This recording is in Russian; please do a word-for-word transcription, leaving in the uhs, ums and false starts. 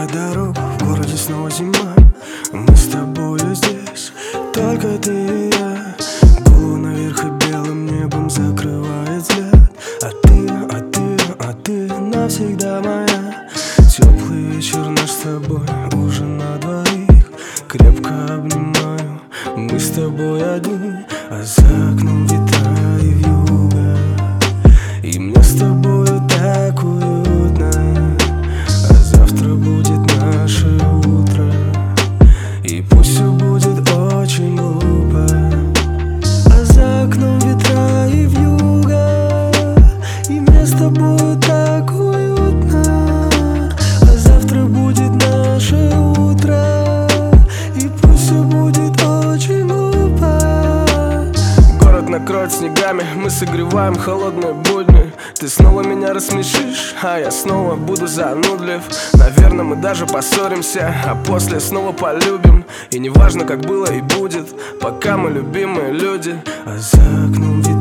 дорогу, в городе снова зима. Мы с тобою здесь, только ты и я. Голову наверх и белым небом закрывает взгляд. А ты, а ты, а ты навсегда моя. Теплый вечер наш с тобой, ужин на двоих. Крепко обнимаю, мы с тобой одни. А за окном ветра и вьюга, и мне с тобою так уютно. А завтра будет наше утро, и пусть все будет очень глупо. А за окном ветра и вьюга, и мне с тобою так уютно. А завтра будет наше утро, и пусть все будет очень глупо. Город накроет снегами, мы согреваем холодные будни. Ты снова меня рассмешишь, а я снова буду занудлив. Наверное, мы даже поссоримся, а после снова полюбим. И неважно, как было и будет, пока мы любимые люди. А за окном вид